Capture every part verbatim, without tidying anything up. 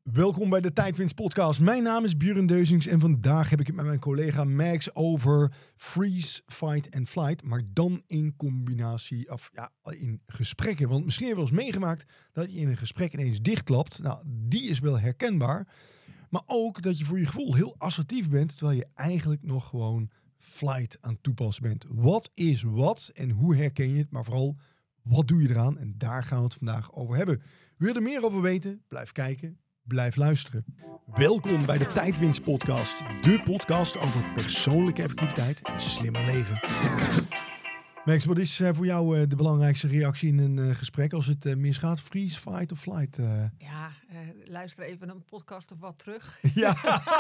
Welkom bij de Tijdwinst podcast. Mijn naam is Björn Deuzings en vandaag heb ik het met mijn collega Max over freeze, fight en flight. Maar dan in combinatie, of ja, in gesprekken. Want misschien heb je wel eens meegemaakt dat je in een gesprek ineens dichtklapt. Nou, die is wel herkenbaar. Maar ook dat je voor je gevoel heel assertief bent, terwijl je eigenlijk nog gewoon flight aan het toepassen bent. Wat is wat en hoe herken je het? Maar vooral, wat doe je eraan? En daar gaan we het vandaag over hebben. Wil je er meer over weten? Blijf kijken. Blijf luisteren. Welkom bij de Tijdwinst podcast. De podcast over persoonlijke effectiviteit en slimmer leven. Max, wat is uh, voor jou uh, de belangrijkste reactie in een uh, gesprek als het uh, misgaat? Freeze, fight of flight? Uh? Ja, uh, luister even een podcast of wat terug. Ja.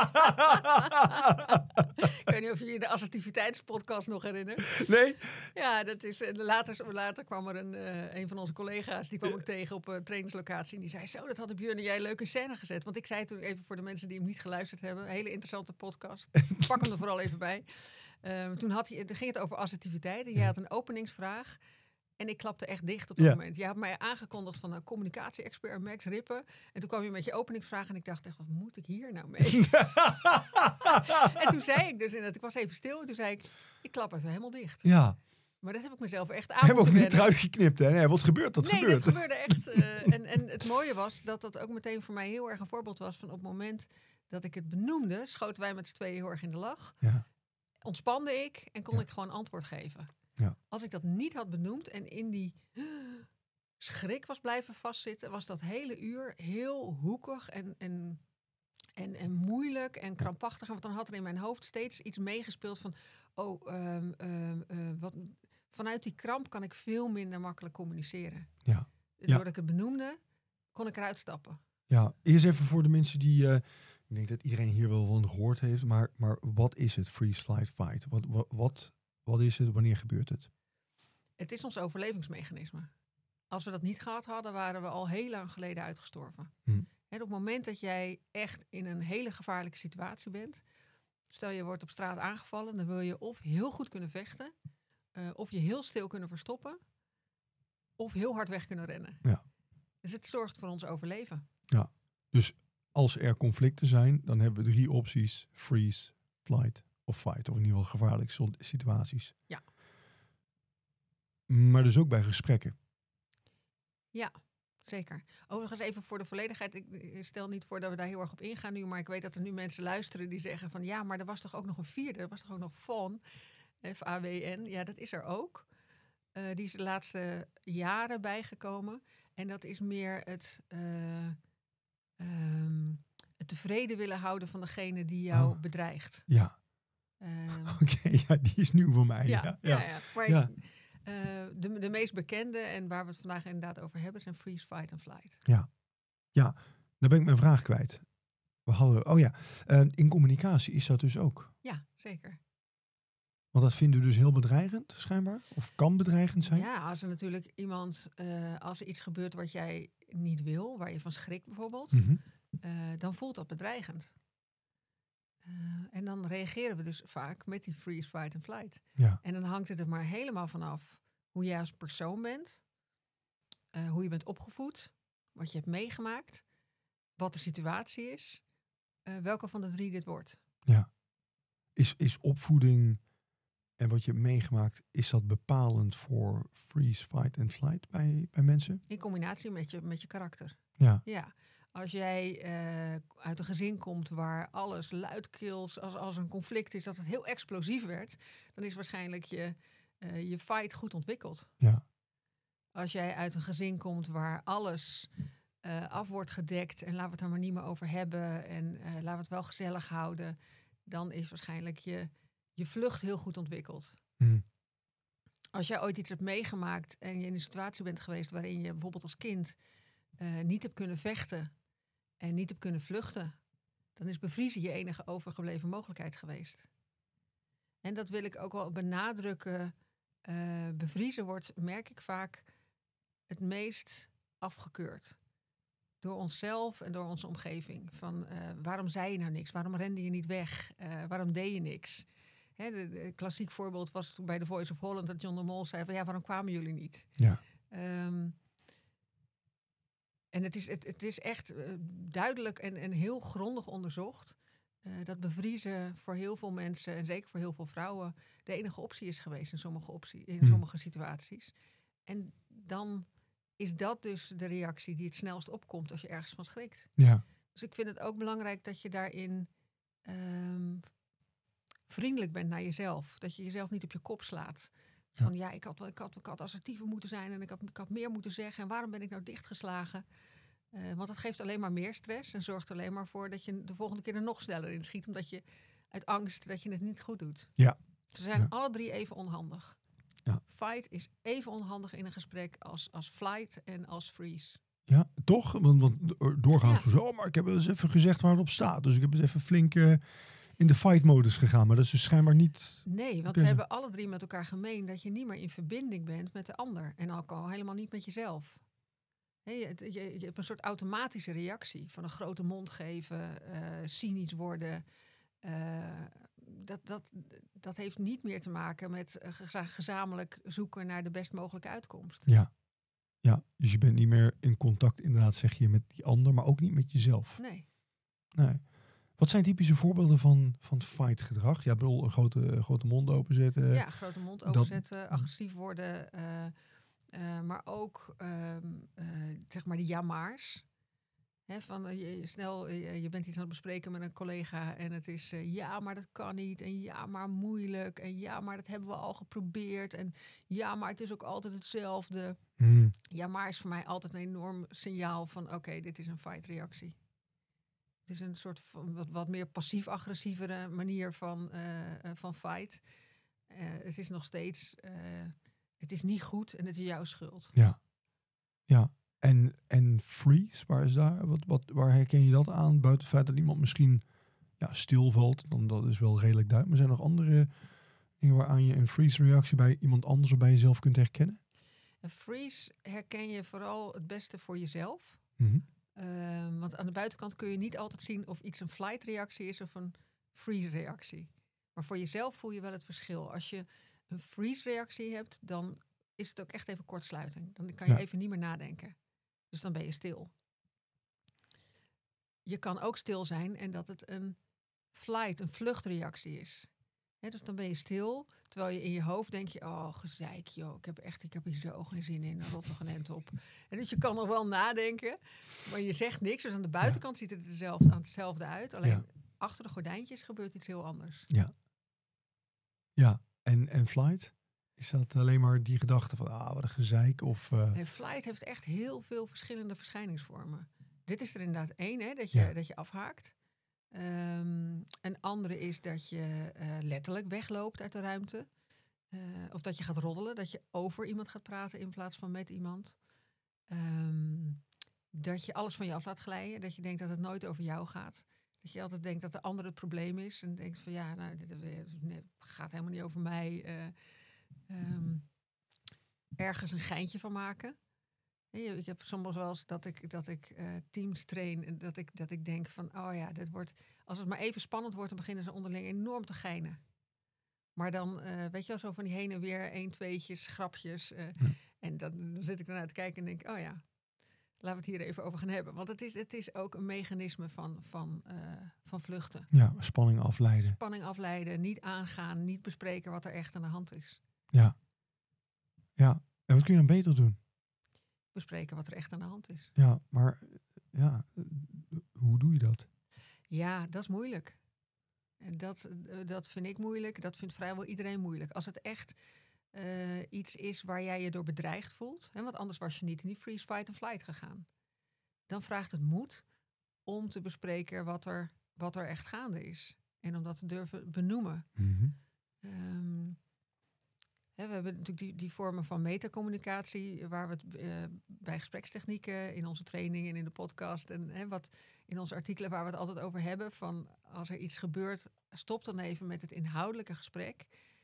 Ik weet niet of je je de assertiviteitspodcast nog herinnert. Nee? Ja, dat is, uh, later, later kwam er een, uh, een van onze collega's, die kwam ik tegen op een trainingslocatie. En die zei, zo, dat hadden Björn en jij leuk in scène gezet. Want ik zei toen even voor de mensen die hem niet geluisterd hebben, een hele interessante podcast. Pak hem er vooral even bij. Uh, toen had hij, ging het over assertiviteit en jij had een openingsvraag. En ik klapte echt dicht op dat ja. moment. Je had mij aangekondigd van een communicatie-expert Max Rippen. En toen kwam je met je openingsvraag en ik dacht echt, wat moet ik hier nou mee? En toen zei ik dus inderdaad, ik was even stil en toen zei ik, ik klap even helemaal dicht. Ja. Maar dat heb ik mezelf echt aan moeten wennen. Hebben we ook niet eruit geknipt, hè? Nee, wat gebeurt, dat nee, gebeurt. Nee, dat gebeurde echt. Uh, en, en het mooie was dat dat ook meteen voor mij heel erg een voorbeeld was van op het moment dat ik het benoemde, schoten wij met z'n tweeën heel erg in de lach. Ja. Ontspande ik en kon ja. ik gewoon antwoord geven. Ja. Als ik dat niet had benoemd en in die schrik was blijven vastzitten, was dat hele uur heel hoekig en, en, en, en moeilijk en krampachtig. Want dan had er in mijn hoofd steeds iets meegespeeld van, oh, um, um, uh, wat, vanuit die kramp kan ik veel minder makkelijk communiceren. Ja. Doordat ja. ik het benoemde, kon ik eruit stappen. Ja, eerst even voor de mensen die, uh, ik denk dat iedereen hier wel van gehoord heeft, maar, maar wat is het freeze, flight, fight? Wat, wat, wat, wat is het? Wanneer gebeurt het? Het is ons overlevingsmechanisme. Als we dat niet gehad hadden, waren we al heel lang geleden uitgestorven. Hm. En op het moment dat jij echt in een hele gevaarlijke situatie bent, stel je wordt op straat aangevallen, dan wil je of heel goed kunnen vechten, uh, of je heel stil kunnen verstoppen, of heel hard weg kunnen rennen. Ja. Dus het zorgt voor ons overleven. Ja, dus als er conflicten zijn, dan hebben we drie opties: freeze, flight of fight. Of in ieder geval gevaarlijke situaties. Ja. Maar dus ook bij gesprekken. Ja, zeker. Overigens even voor de volledigheid. Ik stel niet voor dat we daar heel erg op ingaan nu. Maar ik weet dat er nu mensen luisteren die zeggen van, ja, maar er was toch ook nog een vierde. Er was toch ook nog F A W N. F A W N. Ja, dat is er ook. Uh, die is de laatste jaren bijgekomen. En dat is meer het, uh, um, het tevreden willen houden van degene die jou oh. bedreigt. Ja. Um, Oké, okay, ja, die is nieuw voor mij. Ja, ja. ja, ja. ja. Maar ja. Uh, de, de meest bekende en waar we het vandaag inderdaad over hebben zijn freeze, fight en flight. Ja, ja. Dan ben ik mijn vraag kwijt. We hadden, oh ja, uh, in communicatie is dat dus ook. Ja, zeker. Want dat vinden we dus heel bedreigend, schijnbaar? Of kan bedreigend zijn? Ja, als er natuurlijk iemand, uh, als er iets gebeurt wat jij niet wil, waar je van schrikt bijvoorbeeld, Mm-hmm. uh, dan voelt dat bedreigend. Uh, en dan reageren we dus vaak met die freeze, fight en flight. Ja. En dan hangt het er maar helemaal vanaf hoe jij als persoon bent, uh, hoe je bent opgevoed, wat je hebt meegemaakt, wat de situatie is, uh, welke van de drie dit wordt. Ja. Is, is opvoeding en wat je hebt meegemaakt, is dat bepalend voor freeze, fight en flight bij, bij mensen? In combinatie met je, met je karakter. Ja. Ja. Als jij uh, uit een gezin komt waar alles luidkeels, als, als een conflict is, dat het heel explosief werd, dan is waarschijnlijk je, uh, je fight goed ontwikkeld. Ja. Als jij uit een gezin komt waar alles uh, af wordt gedekt en laten we het er maar niet meer over hebben en uh, laten we het wel gezellig houden, dan is waarschijnlijk je, je vlucht heel goed ontwikkeld. Mm. Als jij ooit iets hebt meegemaakt en je in een situatie bent geweest waarin je bijvoorbeeld als kind uh, niet hebt kunnen vechten en niet hebt kunnen vluchten, dan is bevriezen je enige overgebleven mogelijkheid geweest. En dat wil ik ook wel benadrukken. Uh, bevriezen wordt, merk ik vaak, het meest afgekeurd. Door onszelf en door onze omgeving. Van uh, waarom zei je nou niks? Waarom rende je niet weg? Uh, waarom deed je niks? Hè, de, de klassiek voorbeeld was toen bij The Voice of Holland dat John de Mol zei van ja, waarom kwamen jullie niet? Ja. Um, En het is, het, het is echt uh, duidelijk en, en heel grondig onderzocht uh, dat bevriezen voor heel veel mensen en zeker voor heel veel vrouwen de enige optie is geweest in sommige, optie, in Hmm. sommige situaties. En dan is dat dus de reactie die het snelst opkomt als je ergens van schrikt. Ja. Dus ik vind het ook belangrijk dat je daarin um, vriendelijk bent naar jezelf. Dat je jezelf niet op je kop slaat. Van ja, ja ik, had, ik, had, ik had assertiever moeten zijn en ik had, ik had meer moeten zeggen. En waarom ben ik nou dichtgeslagen? Uh, want dat geeft alleen maar meer stress en zorgt er alleen maar voor dat je de volgende keer er nog sneller in schiet. Omdat je uit angst dat je het niet goed doet. Ja. Ze zijn ja. alle drie even onhandig. Ja. Fight is even onhandig in een gesprek als, als flight en als freeze. Ja, toch? Want, want doorgaans Ja. zo, oh, maar ik heb eens even gezegd waar het op staat. Dus ik heb eens even flink uh, in de fight-modus gegaan. Maar dat is dus schijnbaar niet... Nee, want ze hebben alle drie met elkaar gemeen dat je niet meer in verbinding bent met de ander. En ook al helemaal niet met jezelf. He, je, je, je hebt een soort automatische reactie van een grote mond geven, uh, cynisch worden. Uh, dat, dat, dat heeft niet meer te maken met uh, gezamenlijk zoeken naar de best mogelijke uitkomst. Ja. Ja, dus je bent niet meer in contact, inderdaad, zeg je, met die ander, maar ook niet met jezelf. Nee. Nee. Wat zijn typische voorbeelden van, van fight-gedrag? Ja, bedoel, een grote, grote mond openzetten. Ja, grote mond openzetten, dat, agressief worden. Uh, uh, maar ook, uh, uh, zeg maar, die ja-maars. Hè, van uh, je, snel, uh, je bent iets aan het bespreken met een collega en het is uh, ja, maar dat kan niet. En ja, maar moeilijk. En ja, maar dat hebben we al geprobeerd. En ja, maar het is ook altijd hetzelfde. Hmm. Ja, maar is voor mij altijd een enorm signaal van oké, okay, dit is een fight-reactie. Het is een soort van wat, wat meer passief-agressievere manier van, uh, uh, van fight. Uh, het is nog steeds, uh, het is niet goed en het is jouw schuld. Ja, ja. En, en freeze, waar is daar? Wat, wat, waar herken je dat aan? Buiten het feit dat iemand misschien ja, stilvalt, dan dat is wel redelijk duidelijk. Maar zijn er nog andere dingen waaraan je een freeze-reactie bij iemand anders of bij jezelf kunt herkennen? Een freeze herken je vooral het beste voor jezelf. Mm-hmm. Uh, want aan de buitenkant kun je niet altijd zien of iets een flight-reactie is of een freeze-reactie. Maar voor jezelf voel je wel het verschil. Als je een freeze-reactie hebt, dan is het ook echt even kortsluiting. Dan kan je ja. even niet meer nadenken. Dus dan ben je stil. Je kan ook stil zijn en dat het een flight, een vluchtreactie is. He, dus dan ben je stil, terwijl je in je hoofd denk je, oh, gezeik, joh, ik heb echt, ik heb hier zo geen zin in, rot nog een end op. En dus je kan nog wel nadenken, maar je zegt niks. Dus aan de buitenkant ja. ziet het er dezelfde, aan hetzelfde uit. Alleen ja. achter de gordijntjes gebeurt iets heel anders. Ja. Ja, en, en flight? Is dat alleen maar die gedachte van, ah, wat een gezeik? Of, uh... nee, flight heeft echt heel veel verschillende verschijningsvormen. Dit is er inderdaad één, hè, dat je, ja. dat je afhaakt. Um, een andere is dat je uh, letterlijk wegloopt uit de ruimte. Uh, of dat je gaat roddelen, dat je over iemand gaat praten in plaats van met iemand. Um, dat je alles van je af laat glijden. Dat je denkt dat het nooit over jou gaat. Dat je altijd denkt dat de ander het probleem is. En denkt van ja, nou, dit, dit, dit gaat helemaal niet over mij. Uh, um, ergens een geintje van maken. Ik heb soms wel eens dat ik, dat ik uh, teams train en dat ik, dat ik denk van, oh ja, dit wordt, als het maar even spannend wordt, dan beginnen ze onderling enorm te geinen. Maar dan, uh, weet je wel, zo van die heen en weer, één, tweetjes, grapjes. Uh, ja. En dan, dan zit ik ernaar te kijken en denk, oh ja, laten we het hier even over gaan hebben. Want het is, het is ook een mechanisme van, van, uh, van vluchten. Ja, spanning afleiden. Spanning afleiden, niet aangaan, niet bespreken wat er echt aan de hand is. Ja. Ja, en wat kun je dan beter doen? Bespreken wat er echt aan de hand is. Ja, maar ja, hoe doe je dat? Ja, dat is moeilijk. En dat, dat vind ik moeilijk. Dat vindt vrijwel iedereen moeilijk. Als het echt uh, iets is waar jij je door bedreigd voelt, hè, want anders was je niet in die freeze, fight en flight gegaan. Dan vraagt het moed om te bespreken wat er, wat er echt gaande is. En om dat te durven benoemen. Mm-hmm. Um, He, we hebben natuurlijk die, die vormen van metacommunicatie, waar we het uh, bij gesprekstechnieken, in onze training en in de podcast en he, wat in onze artikelen waar we het altijd over hebben, van als er iets gebeurt, stop dan even met het inhoudelijke gesprek.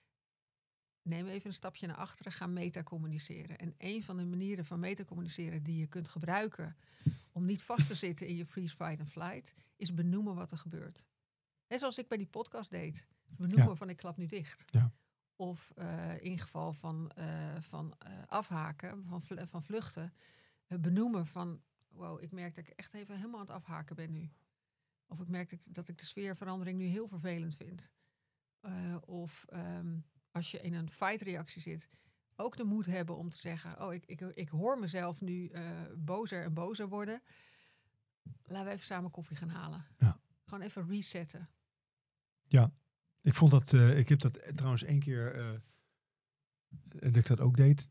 Neem even een stapje naar achteren, ga metacommuniceren. En een van de manieren van metacommuniceren die je kunt gebruiken om niet vast te zitten in je freeze, fight en flight, is benoemen wat er gebeurt. He, zoals ik bij die podcast deed. Benoemen ja. van ik klap nu dicht. Ja. Of uh, in geval van, uh, van uh, afhaken, van, vl- van vluchten, uh, benoemen van wow, ik merk dat ik echt even helemaal aan het afhaken ben nu. Of ik merk dat ik, dat ik de sfeerverandering nu heel vervelend vind. Uh, of um, als je in een fight-reactie zit, ook de moed hebben om te zeggen, oh, ik, ik, ik hoor mezelf nu uh, bozer en bozer worden. Laten we even samen koffie gaan halen. Ja. Gewoon even resetten. Ja, ik vond dat, uh, ik heb dat trouwens één keer, uh, dat ik dat ook deed.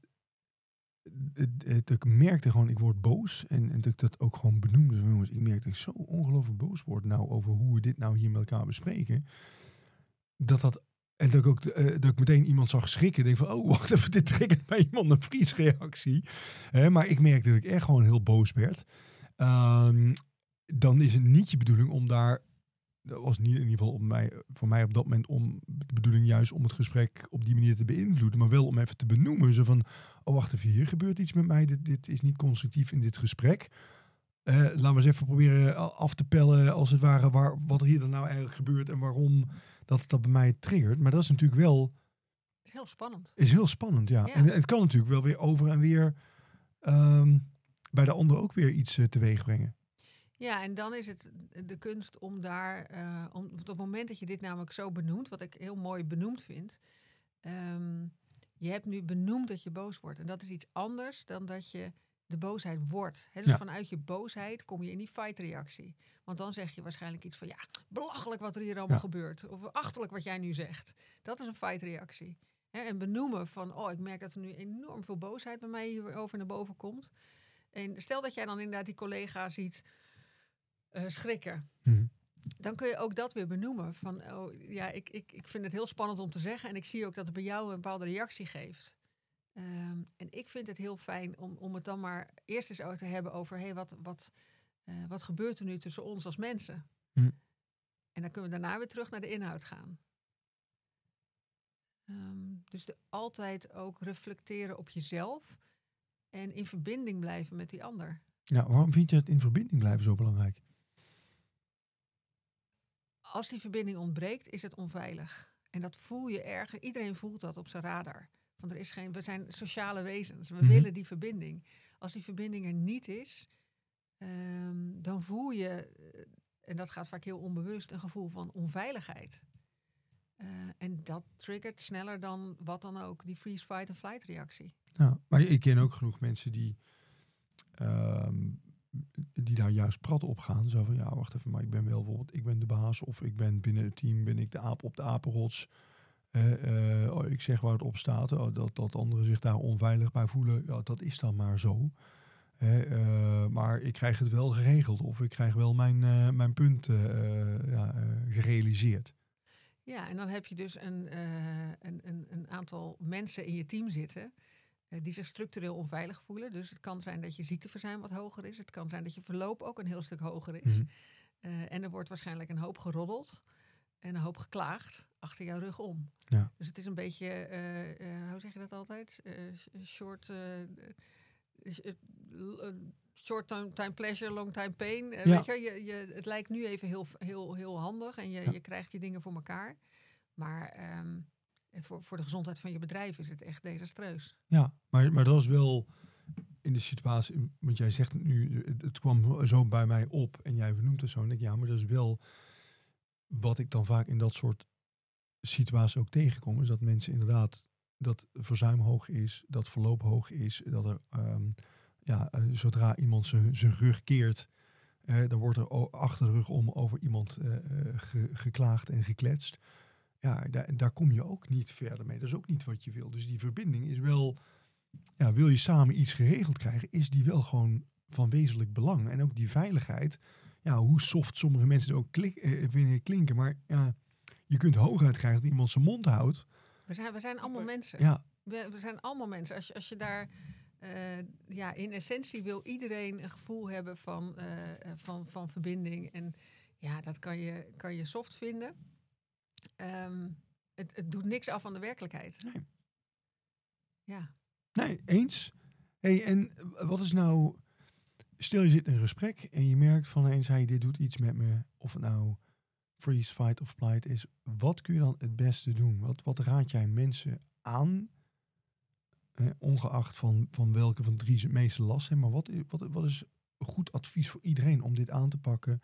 Dat ik merkte gewoon, ik word boos. En, en dat ik dat ook gewoon benoemde. Jongens, ik merkte dat ik zo ongelooflijk boos word nou over hoe we dit nou hier met elkaar bespreken. Dat dat, en dat ik ook, uh, dat ik meteen iemand zag schrikken. Denk van, oh, wacht even, dit triggert bij iemand een vriesreactie. Uh, maar ik merkte dat ik echt gewoon heel boos werd. Uh, dan is het niet je bedoeling om daar, dat was niet in ieder geval op mij, voor mij op dat moment om de bedoeling juist om het gesprek op die manier te beïnvloeden, maar wel om even te benoemen. Zo van, oh wacht even, hier gebeurt iets met mij. Dit, dit is niet constructief in dit gesprek. Uh, laten we eens even proberen af te pellen, als het ware, waar, wat er hier dan nou eigenlijk gebeurt en waarom dat het dat bij mij triggert. Maar dat is natuurlijk wel... Het is heel spannend. Is heel spannend, ja. ja. En het kan natuurlijk wel weer over en weer um, bij de ander ook weer iets uh, teweeg brengen. Ja, en dan is het de kunst om daar, uh, om, op het moment dat je dit namelijk zo benoemt, wat ik heel mooi benoemd vind, um, je hebt nu benoemd dat je boos wordt. En dat is iets anders dan dat je de boosheid wordt. He, dus ja. Vanuit je boosheid kom je in die fight-reactie. Want dan zeg je waarschijnlijk iets van, ja, belachelijk wat er hier allemaal ja. gebeurt. Of achterlijk wat jij nu zegt. Dat is een fight-reactie. He, en benoemen van, oh, ik merk dat er nu enorm veel boosheid bij mij hierover naar boven komt. En stel dat jij dan inderdaad die collega ziet uh, schrikken. Mm-hmm. Dan kun je ook dat weer benoemen. Van, oh, ja, ik, ik, ik vind het heel spannend om te zeggen. En ik zie ook dat het bij jou een bepaalde reactie geeft. Um, en ik vind het heel fijn om, om het dan maar eerst eens over te hebben over, hé, hey, wat, wat, uh, wat gebeurt er nu tussen ons als mensen? Mm. En dan kunnen we daarna weer terug naar de inhoud gaan. Um, dus de, altijd ook reflecteren op jezelf en in verbinding blijven met die ander. Ja, waarom vind je het in verbinding blijven zo belangrijk? Als die verbinding ontbreekt, is het onveilig. En dat voel je erg. Iedereen voelt dat op zijn radar. Want er is geen, we zijn sociale wezens. We mm-hmm. willen die verbinding. Als die verbinding er niet is, um, dan voel je, en dat gaat vaak heel onbewust, een gevoel van onveiligheid. Uh, en dat triggert sneller dan wat dan ook, die freeze, fight en flight reactie. Ja, maar ik ken ook genoeg mensen die, um, die daar juist prat op gaan. Zo van, ja, wacht even, maar ik ben wel bijvoorbeeld, ik ben de baas of ik ben binnen het team, ben ik de aap op de apenrots. Uh, uh, oh, ik zeg waar het op staat, oh, dat, dat anderen zich daar onveilig bij voelen, ja, dat is dan maar zo. Uh, uh, maar ik krijg het wel geregeld of ik krijg wel mijn, uh, mijn punt uh, ja, uh, gerealiseerd. Ja, en dan heb je dus een, uh, een, een, een aantal mensen in je team zitten uh, die zich structureel onveilig voelen. Dus het kan zijn dat je ziekteverzuim wat hoger is. Het kan zijn dat je verloop ook een heel stuk hoger is. Mm-hmm. Uh, en er wordt waarschijnlijk een hoop geroddeld en een hoop geklaagd achter jouw rug om. Ja. Dus het is een beetje, uh, uh, hoe zeg je dat altijd? Uh, short, uh, uh, short time, time pleasure, long time pain. Uh, ja. Weet je, je, je, het lijkt nu even heel, heel, heel handig en je, ja. je krijgt je dingen voor elkaar. Maar um, voor, voor de gezondheid van je bedrijf is het echt desastreus. Ja, maar, maar dat is wel in de situatie, want jij zegt het nu, het, het kwam zo bij mij op en jij benoemt het zo. En ik, ja, maar dat is wel wat ik dan vaak in dat soort situaties ook tegenkom, is dat mensen inderdaad, dat verzuim hoog is, dat verloop hoog is, dat er, um, ja, uh, zodra iemand zijn rug keert, uh, dan wordt er o- achter de rug om over iemand uh, ge- geklaagd en gekletst. Ja, daar, daar kom je ook niet verder mee. Dat is ook niet wat je wil. Dus die verbinding is wel, ja, wil je samen iets geregeld krijgen, is die wel gewoon van wezenlijk belang. En ook die veiligheid, ja, hoe soft sommige mensen ook klik, uh, vinden klinken, maar ja, je kunt hooguit krijgen dat iemand zijn mond houdt. We zijn, we zijn allemaal uh, mensen. Ja. We, we zijn allemaal mensen. Als je, als je daar, uh, ja, in essentie wil iedereen een gevoel hebben van, uh, van, van verbinding. En ja, dat kan je, kan je soft vinden. Um, het, het doet niks af aan de werkelijkheid. Nee. Ja. Nee, eens. Hey, en wat is nou, stel je zit in een gesprek en je merkt van eens, hey, dit doet iets met me, of het nou freeze, fight of flight is, wat kun je dan het beste doen? Wat, wat raad jij mensen aan, eh, ongeacht van, van welke van drie ze het meeste last hebben, maar wat, wat, wat is goed advies voor iedereen om dit aan te pakken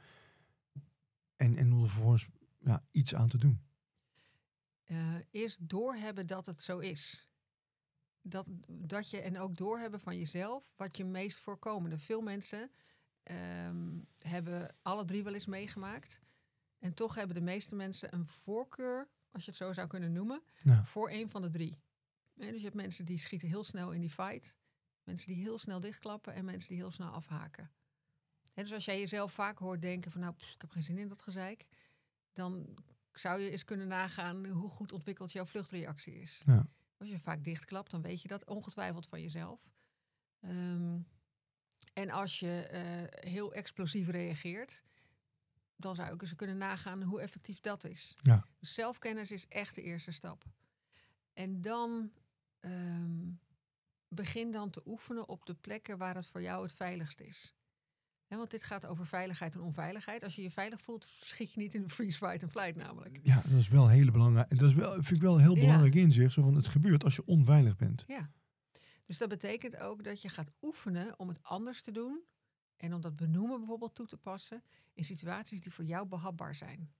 en, en om er vervolgens ja, iets aan te doen? Uh, eerst doorhebben dat het zo is. Dat, dat je en ook doorhebben van jezelf wat je meest voorkomende. Veel mensen um, hebben alle drie wel eens meegemaakt. En toch hebben de meeste mensen een voorkeur, als je het zo zou kunnen noemen, ja. voor een van de drie. En dus je hebt mensen die schieten heel snel in die fight. Mensen die heel snel dichtklappen en mensen die heel snel afhaken. En dus als jij jezelf vaak hoort denken van nou, pff, ik heb geen zin in dat gezeik. Dan zou je eens kunnen nagaan hoe goed ontwikkeld jouw vluchtreactie is. Ja. Als je vaak dichtklapt, dan weet je dat ongetwijfeld van jezelf. Um, en als je uh, heel explosief reageert, dan zou ik eens kunnen nagaan hoe effectief dat is. Ja. Dus zelfkennis is echt de eerste stap. En dan um, begin dan te oefenen op de plekken waar het voor jou het veiligst is. He, want dit gaat over veiligheid en onveiligheid. Als je je veilig voelt, schiet je niet in de freeze, fight en flight namelijk. Ja, dat is wel een hele belangrijke. Dat is wel, vind ik wel een heel belangrijk ja. inzicht. Zo van, het gebeurt als je onveilig bent. Ja. Dus dat betekent ook dat je gaat oefenen om het anders te doen. En om dat benoemen bijvoorbeeld toe te passen in situaties die voor jou behapbaar zijn.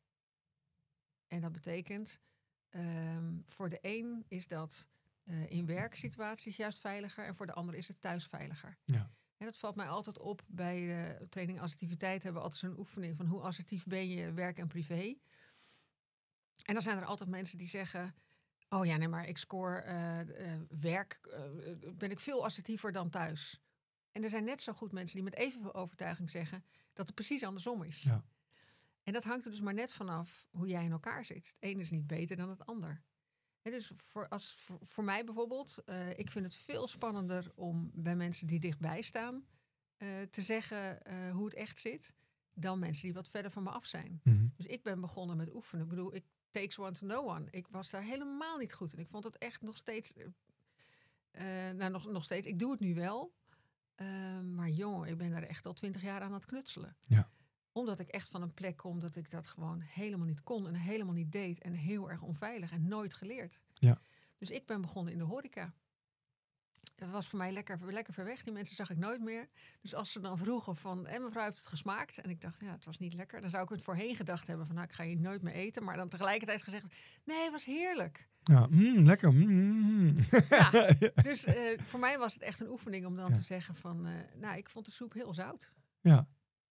En dat betekent, um, voor de een is dat uh, in werksituaties juist veiliger. En voor de ander is het thuis veiliger. Ja. En dat valt mij altijd op bij de training assertiviteit. Hebben we altijd zo'n oefening van hoe assertief ben je werk en privé. En dan zijn er altijd mensen die zeggen, oh ja, nee, maar ik score uh, uh, werk, uh, ben ik veel assertiever dan thuis. En er zijn net zo goed mensen die met evenveel overtuiging zeggen dat het precies andersom is. Ja. En dat hangt er dus maar net vanaf hoe jij in elkaar zit. Het een is niet beter dan het ander. En dus voor, als, voor, voor mij bijvoorbeeld, uh, ik vind het veel spannender om bij mensen die dichtbij staan uh, te zeggen uh, hoe het echt zit, dan mensen die wat verder van me af zijn. Mm-hmm. Dus ik ben begonnen met oefenen. Ik bedoel, ik takes one to know one. Ik was daar helemaal niet goed in. Ik vond het echt nog steeds, uh, nou nog, nog steeds, ik doe het nu wel. Uh, maar jongen, ik ben daar echt al twintig jaar aan het knutselen. Ja. Omdat ik echt van een plek kom dat ik dat gewoon helemaal niet kon en helemaal niet deed. En heel erg onveilig en nooit geleerd. Ja. Dus ik ben begonnen in de horeca. Dat was voor mij lekker, lekker ver weg. Die mensen zag ik nooit meer. Dus als ze dan vroegen van, en mevrouw heeft het gesmaakt. En ik dacht, ja, het was niet lekker. Dan zou ik het voorheen gedacht hebben van, nou, ik ga hier nooit meer eten. Maar dan tegelijkertijd gezegd, nee, het was heerlijk. Ja, mm, lekker. Mm. Ja, dus uh, voor mij was het echt een oefening om dan ja. te zeggen van, uh, nou, ik vond de soep heel zout. Ja.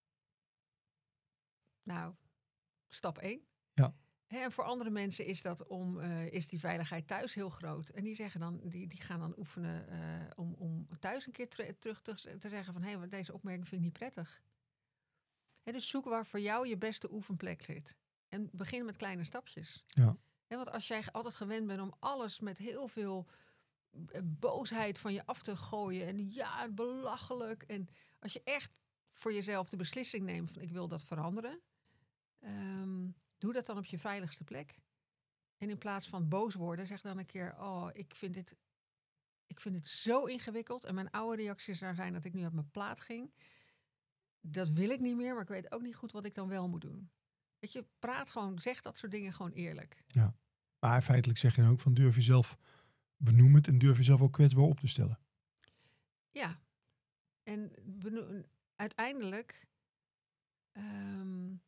Nou, stap één. Ja. He, en voor andere mensen is dat om uh, is die veiligheid thuis heel groot. En die zeggen dan, die, die gaan dan oefenen uh, om, om thuis een keer ter, terug te, te zeggen van, hé, hey, deze opmerking vind ik niet prettig. He, dus zoek waar voor jou je beste oefenplek zit. En begin met kleine stapjes. Ja. He, want als jij altijd gewend bent om alles met heel veel boosheid van je af te gooien. En ja, belachelijk. En als je echt voor jezelf de beslissing neemt van ik wil dat veranderen. Um, doe dat dan op je veiligste plek. En in plaats van boos worden, zeg dan een keer, oh, ik vind dit, ik vind dit zo ingewikkeld. En mijn oude reacties zou zijn dat ik nu uit mijn plaat ging. Dat wil ik niet meer, maar ik weet ook niet goed wat ik dan wel moet doen. Weet je, praat gewoon, zeg dat soort dingen gewoon eerlijk. Ja, maar feitelijk zeg je dan ook van durf jezelf benoem het en durf jezelf ook kwetsbaar op te stellen. Ja, en beno- uiteindelijk Um,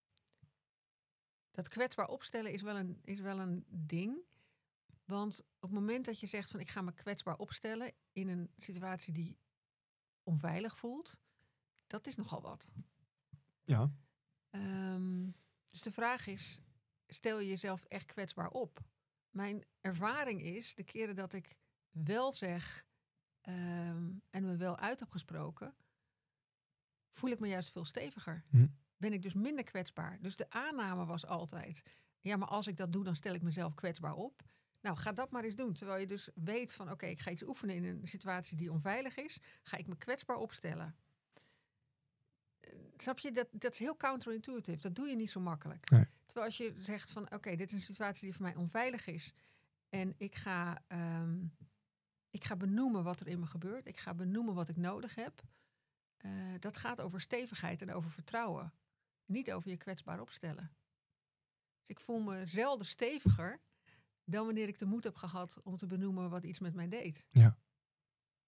dat kwetsbaar opstellen is wel, een, is wel een ding. Want op het moment dat je zegt van ik ga me kwetsbaar opstellen in een situatie die onveilig voelt, dat is nogal wat. Ja. Um, dus de vraag is, stel je jezelf echt kwetsbaar op? Mijn ervaring is, de keren dat ik wel zeg um, en me wel uit heb gesproken, voel ik me juist veel steviger. Hm. Ben ik dus minder kwetsbaar. Dus de aanname was altijd, ja, maar als ik dat doe, dan stel ik mezelf kwetsbaar op. Nou, ga dat maar eens doen. Terwijl je dus weet van, oké, okay, ik ga iets oefenen in een situatie die onveilig is. Ga ik me kwetsbaar opstellen. Uh, snap je? Dat, dat is heel counterintuitive. Dat doe je niet zo makkelijk. Nee. Terwijl als je zegt van, oké, okay, dit is een situatie die voor mij onveilig is. En ik ga, um, ik ga benoemen wat er in me gebeurt. Ik ga benoemen wat ik nodig heb. Uh, dat gaat over stevigheid en over vertrouwen. Niet over je kwetsbaar opstellen. Dus ik voel me zelden steviger dan wanneer ik de moed heb gehad om te benoemen wat iets met mij deed. Ja.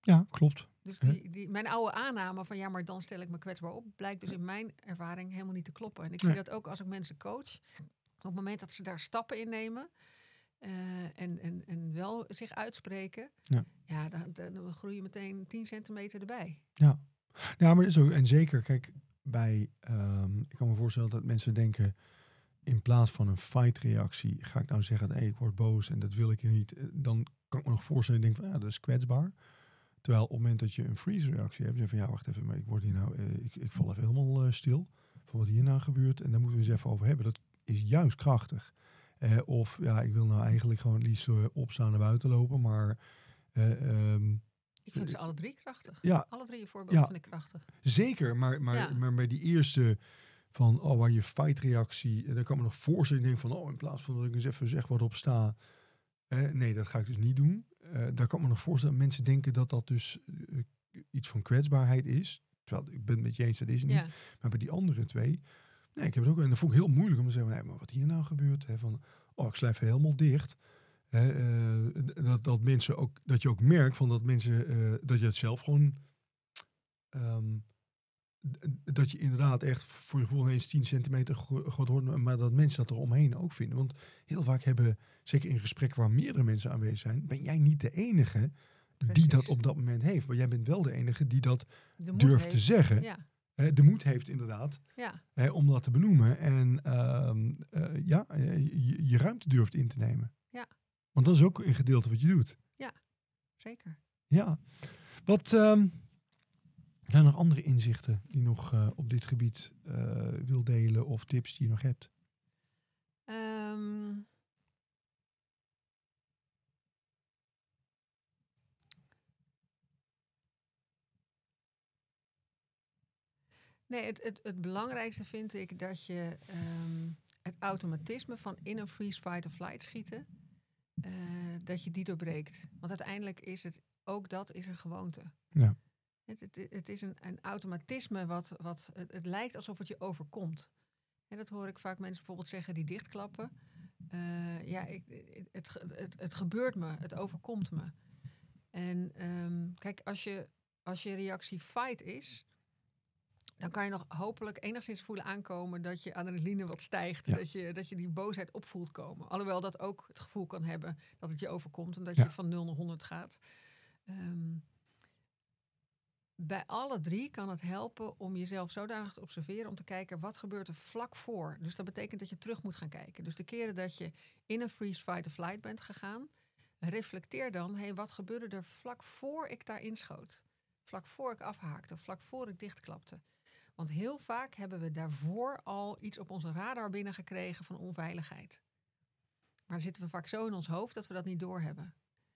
Ja, klopt. Dus die, die, mijn oude aanname van ja, maar dan stel ik me kwetsbaar op, blijkt dus in mijn ervaring helemaal niet te kloppen. En ik Nee. zie dat ook als ik mensen coach. Op het moment dat ze daar stappen in nemen uh, en, en, en wel zich uitspreken, Ja, ja dan, dan, dan groei je meteen tien centimeter erbij. Ja, ja maar zo, en zeker, kijk, bij, um, ik kan me voorstellen dat mensen denken, in plaats van een fight-reactie, ga ik nou zeggen, hey, ik word boos en dat wil ik niet, dan kan ik me nog voorstellen, denk van, ja, dat is kwetsbaar. Terwijl op het moment dat je een freeze-reactie hebt, zeg van, ja, wacht even, maar ik word hier nou, uh, ik, ik val even helemaal uh, stil van wat hier nou gebeurt, en daar moeten we eens even over hebben. Dat is juist krachtig. Uh, of, ja, ik wil nou eigenlijk gewoon liefst uh, opstaan naar buiten lopen, maar Uh, um, ik vind ze alle drie krachtig. Ja, alle drie je voorbeelden ja, vind ik krachtig. Zeker, maar, maar, ja. maar bij die eerste van oh, waar je fight-reactie, daar kan me nog voorstellen, ik denk van oh, in plaats van dat ik eens even zeg wat op sta, eh, nee, dat ga ik dus niet doen. Uh, daar kan me nog voorstellen dat mensen denken dat dat dus uh, iets van kwetsbaarheid is. Terwijl ik ben het met je eens, dat is het niet. Ja. Maar bij die andere twee, nee, ik heb het ook, en dat vond ik heel moeilijk om te zeggen, nee, maar wat hier nou gebeurt, hè, van oh, ik slijf helemaal dicht. He, uh, dat, dat mensen ook, dat je ook merkt van dat mensen, uh, dat je het zelf gewoon, um, d- dat je inderdaad echt voor je gevoel eens tien centimeter groot wordt, maar dat mensen dat er omheen ook vinden. Want heel vaak hebben, zeker in gesprekken waar meerdere mensen aanwezig zijn, ben jij niet de enige Precies. die dat op dat moment heeft. Maar jij bent wel de enige die dat durft heeft. te zeggen. Ja. He, de moed heeft inderdaad, ja. he, om dat te benoemen en um, uh, ja, je, je ruimte durft in te nemen. Ja. Want dat is ook een gedeelte wat je doet. Ja, zeker. Ja. Wat um, zijn er andere inzichten die je nog uh, op dit gebied uh, wil delen of tips die je nog hebt? Um, nee, het, het, het belangrijkste vind ik dat je um, het automatisme van in een freeze, fight of flight schieten, Uh, dat je die doorbreekt. Want uiteindelijk is het, ook dat is een gewoonte. Ja. Het, het, het is een, een automatisme wat, wat het, het lijkt alsof het je overkomt. En dat hoor ik vaak mensen bijvoorbeeld zeggen die dichtklappen. Uh, ja, ik, het, het, het, het gebeurt me, het overkomt me. En um, kijk, als je, als je reactie fight is, dan kan je nog hopelijk enigszins voelen aankomen dat je adrenaline wat stijgt. Ja. Dat, je, dat je die boosheid opvoelt komen. Alhoewel dat ook het gevoel kan hebben dat het je overkomt. En dat ja. je van nul naar honderd gaat. Um, bij alle drie kan het helpen om jezelf zodanig te observeren. Om te kijken wat gebeurt er vlak voor. Dus dat betekent dat je terug moet gaan kijken. Dus de keren dat je in een freeze, fight of flight bent gegaan. Reflecteer dan, hé, hey, wat gebeurde er vlak voor ik daar inschoot? Vlak voor ik afhaakte. Vlak voor ik dichtklapte. Want heel vaak hebben we daarvoor al iets op onze radar binnengekregen van onveiligheid. Maar dan zitten we vaak zo in ons hoofd dat we dat niet doorhebben.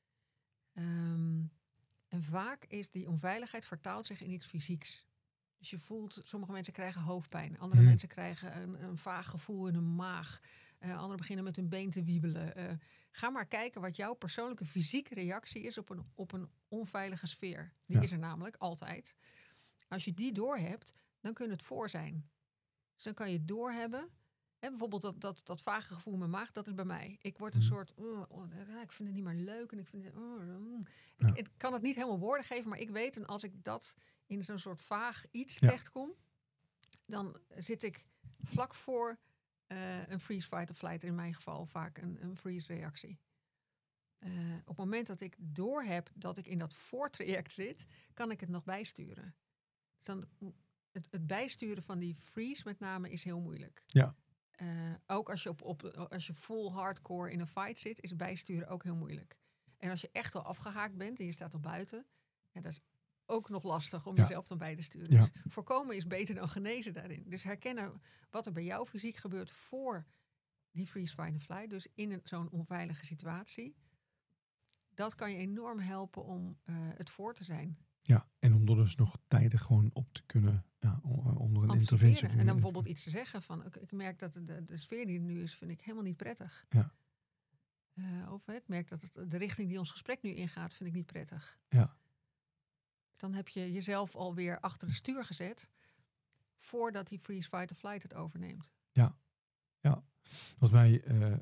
Um, en vaak is die onveiligheid vertaalt zich in iets fysieks. Dus je voelt, sommige mensen krijgen hoofdpijn. Andere hmm. mensen krijgen een, een vaag gevoel in hun maag. Uh, anderen beginnen met hun been te wiebelen. Uh, ga maar kijken wat jouw persoonlijke fysieke reactie is op een, op een onveilige sfeer. Die ja. is er namelijk altijd. Als je die doorhebt, dan kun je het voor zijn. Dus dan kan je doorhebben. Hè, bijvoorbeeld dat, dat, dat vage gevoel in mijn maag, dat is bij mij. Ik word een mm. soort, uh, oh, ik vind het niet meer leuk. En ik, vind het, uh, uh. Ja. ik, ik kan het niet helemaal woorden geven, maar ik weet, en als ik dat in zo'n soort vaag iets ja. terechtkom, dan zit ik vlak voor uh, een freeze, fight of flight, in mijn geval vaak een, een freeze reactie. Uh, op het moment dat ik doorheb dat ik in dat voortraject zit, kan ik het nog bijsturen. Dus dan... Het, het bijsturen van die freeze met name is heel moeilijk. Ja. Uh, ook als je, op, op, als je full hardcore in een fight zit, is bijsturen ook heel moeilijk. En als je echt al afgehaakt bent en je staat al buiten, ja, dat is ook nog lastig om ja. jezelf dan bij te sturen. Ja. Dus voorkomen is beter dan genezen daarin. Dus herkennen wat er bij jou fysiek gebeurt voor die freeze, fight en flight, dus in een, zo'n onveilige situatie, dat kan je enorm helpen om uh, het voor te zijn. Ja, en om er dus nog tijdig gewoon op te kunnen, ja, onder een interventie. En dan bijvoorbeeld iets te zeggen van, ik, ik merk dat de, de sfeer die er nu is, vind ik helemaal niet prettig. Ja. Uh, of ik merk dat het, de richting die ons gesprek nu ingaat, vind ik niet prettig. Ja. Dan heb je jezelf alweer achter het stuur gezet, voordat die freeze, fight of flight het overneemt. Ja, ja. Wat mij uh,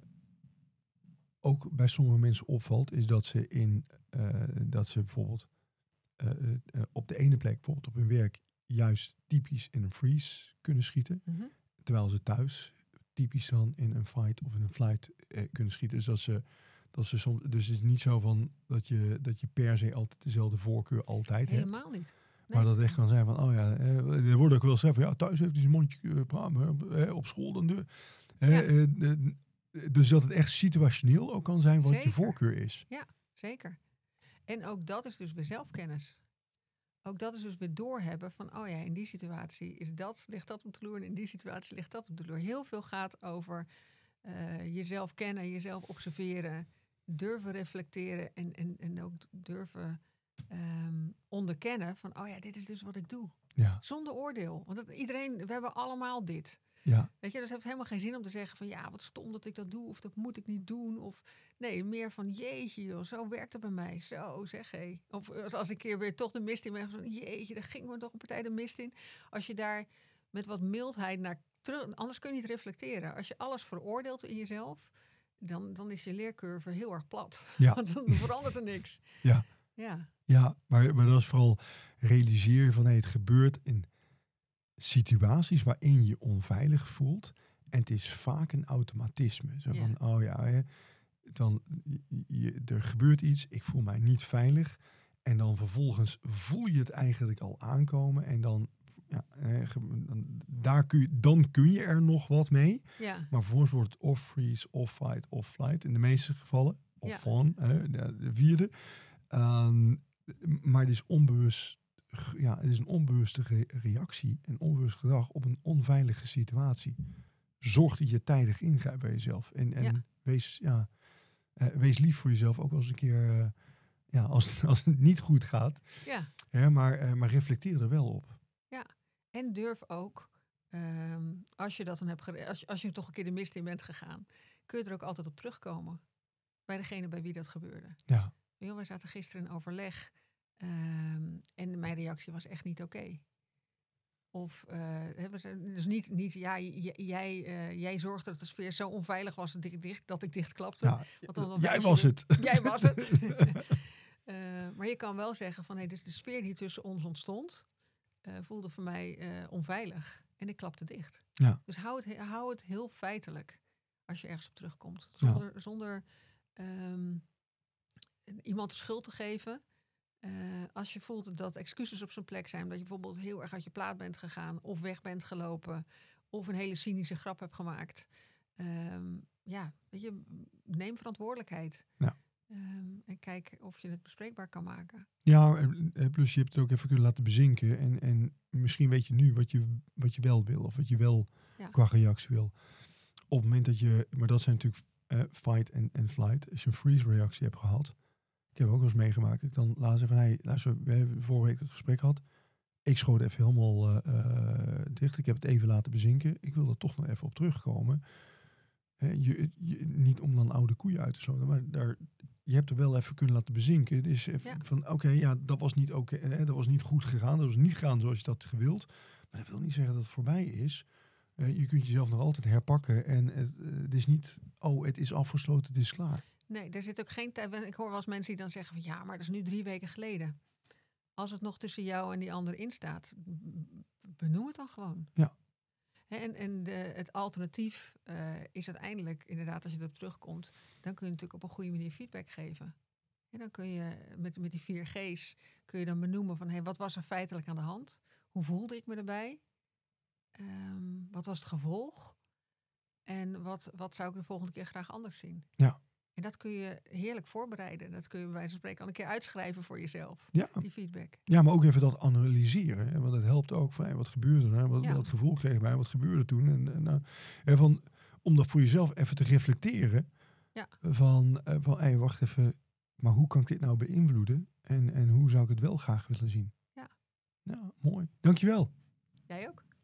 ook bij sommige mensen opvalt, is dat ze in, uh, dat ze bijvoorbeeld uh, uh, op de ene plek, bijvoorbeeld op hun werk, juist typisch in een freeze kunnen schieten. Mm-hmm. Terwijl ze thuis typisch dan in een fight of in een flight uh, kunnen schieten. Dus dat ze, dat ze soms, dus het is niet zo van dat je, dat je per se altijd dezelfde voorkeur altijd hebt. Helemaal niet. Nee. Maar dat het echt kan zijn van, oh ja, eh, er wordt ook wel eens gezegd van, ja, thuis heeft hij zijn mondje uh, praten, uh, op school dan de. Uh, Ja. uh, uh, dus dat het echt situationeel ook kan zijn wat Zeker. je voorkeur is. Ja, zeker. En ook dat is dus weer zelfkennis. Ook dat is dus weer doorhebben van, oh ja, in die situatie is dat, ligt dat op de loer en in die situatie ligt dat op de loer. Heel veel gaat over uh, jezelf kennen, jezelf observeren, durven reflecteren en, en, en ook durven um, onderkennen van, oh ja, dit is dus wat ik doe. Ja. Zonder oordeel. Want dat, iedereen, we hebben allemaal dit. Ja. Weet je, dus het heeft helemaal geen zin om te zeggen van, ja, wat stom dat ik dat doe of dat moet ik niet doen. Of nee, meer van, jeetje joh, zo werkt het bij mij. Zo, zeg hé. Of als ik een keer weer toch de mist in ben, van, jeetje, daar ging me toch een partij de mist in. Als je daar met wat mildheid naar terug, anders kun je niet reflecteren. Als je alles veroordeelt in jezelf, dan, dan is je leercurve heel erg plat. Ja. Want dan verandert er niks. Ja. Ja. Ja, maar, maar dat is vooral realiseren van, hey, het gebeurt in situaties waarin je je onveilig voelt. En het is vaak een automatisme. Zo van, ja. oh ja, hè, dan, je, je, er gebeurt iets, ik voel mij niet veilig. En dan vervolgens voel je het eigenlijk al aankomen. En dan, ja, hè, daar kun je, dan kun je er nog wat mee. Ja. Maar vervolgens wordt het of freeze, of fight, of flight. In de meeste gevallen. Of Ja. van, hè, de, de vierde. Um, maar het is onbewust. Ja, het is een onbewuste re- reactie, een onbewust gedrag op een onveilige situatie. Zorg dat je tijdig ingrijpt bij jezelf. En, en Ja. wees, ja, uh, wees lief voor jezelf, ook als een keer, uh, ja, als, als het niet goed gaat. Ja. Ja, maar, uh, maar reflecteer er wel op. Ja, en durf ook, um, als je dat dan hebt gere- als, als je toch een keer de mist in bent gegaan, kun je er ook altijd op terugkomen. Bij degene bij wie dat gebeurde. Ja. Joh, wij zaten gisteren in overleg. Um, en mijn reactie was echt niet oké. Okay. Of, uh, we zijn, dus niet, niet ja, j- jij, uh, jij zorgde dat de sfeer zo onveilig was dat ik dicht, dat ik dichtklapte. Ja, Want dan, dan jij was de, het. Jij was het. uh, maar je kan wel zeggen van, hey, dus de sfeer die tussen ons ontstond, uh, voelde voor mij uh, onveilig. En ik klapte dicht. Ja. Dus hou het, hou het heel feitelijk als je ergens op terugkomt. Zonder, ja. zonder um, iemand de schuld te geven. Uh, als je voelt dat excuses op zijn plek zijn, dat je bijvoorbeeld heel erg uit je plaat bent gegaan, of weg bent gelopen, of een hele cynische grap hebt gemaakt. Um, ja, weet je, neem verantwoordelijkheid. Ja. Um, en kijk of je het bespreekbaar kan maken. Ja, plus je hebt het ook even kunnen laten bezinken. En, en misschien weet je nu wat je, wat je wel wil, of wat je wel ja. qua reactie wil. Op het moment dat je, maar dat zijn natuurlijk uh, fight en, en flight, als je een freeze reactie hebt gehad. Ik heb ook wel eens meegemaakt. Ik dan laat ze van, hey, luister, we hebben vorige week een gesprek gehad. Ik schoot even helemaal uh, uh, dicht. Ik heb het even laten bezinken. Ik wil er toch nog even op terugkomen. Uh, je, je, niet om dan oude koeien uit te sloten, maar daar, je hebt er wel even kunnen laten bezinken. Het is even ja. van, oké, okay, ja, dat was niet oké, okay, dat was niet goed gegaan. Dat was niet gegaan zoals je dat gewild. Maar dat wil niet zeggen dat het voorbij is. Uh, je kunt jezelf nog altijd herpakken. En het, uh, het is niet, oh, het is afgesloten, het is klaar. Nee, er zit ook geen tijd. Ik hoor wel eens mensen die dan zeggen van, ja, maar dat is nu drie weken geleden. Als het nog tussen jou en die ander in staat, benoem het dan gewoon. Ja. En, en de, het alternatief uh, is uiteindelijk, inderdaad, als je erop terugkomt, dan kun je natuurlijk op een goede manier feedback geven. En dan kun je met, met die vier G's kun je dan benoemen van, hey, wat was er feitelijk aan de hand? Hoe voelde ik me erbij? Um, wat was het gevolg? En wat, wat zou ik de volgende keer graag anders zien? Ja. En dat kun je heerlijk voorbereiden. Dat kun je bij wijze van spreken al een keer uitschrijven voor jezelf. Ja. Die feedback. Ja, maar ook even dat analyseren. Hè? Want het helpt ook van, hey, wat gebeurde er? Wat, ja. Welk gevoel kreeg mij? Wat gebeurde toen? En, en, en van, om dat voor jezelf even te reflecteren. Ja. Van, van hey, wacht even. Maar hoe kan ik dit nou beïnvloeden? En, en hoe zou ik het wel graag willen zien? Ja. Ja, mooi. Dankjewel. Jij ook.